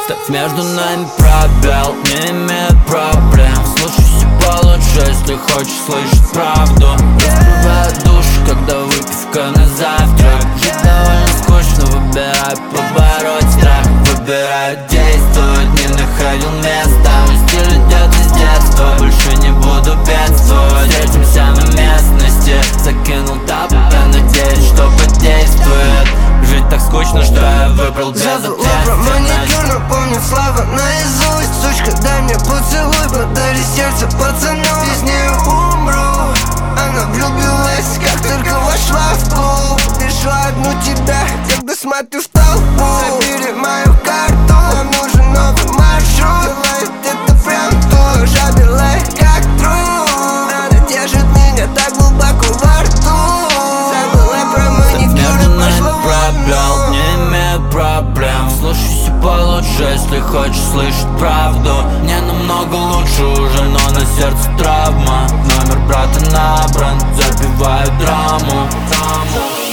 Ставь между нами пробел, не имеет проблем. Слушайся получше, если хочешь слышать правду. Раскрывает душу, когда выпивка на завтрак. Жить довольно скучно, выбирай побороть страх. Выбираю действовать, не находил места. Мой стиль идет из детства, больше не буду бедствовать. Встретимся на местности, закинул тапы, надеюсь, что подействует. Жить так скучно, что я выбрал безответственность. Забыла про маникюр, но помню слова наизусть. Сучка, дай мне поцелуй, подари сердце пацану. Без нее умру. Она влюбилась, как только вошла в клуб. Нашла одну тебя, когда смотрю в толпу. Забери мою карту, нам нужен новый маршрут. Бывает это прям то, жабе лайк как труд. Она держит меня так глубоко во рту. Забыла про маникюр и пошла в пробел, не имеет проблем. Слушайся получше, если хочешь слышать правду. Мне намного лучше уже, но на сердце травма. Номер брата набран, запиваю драму.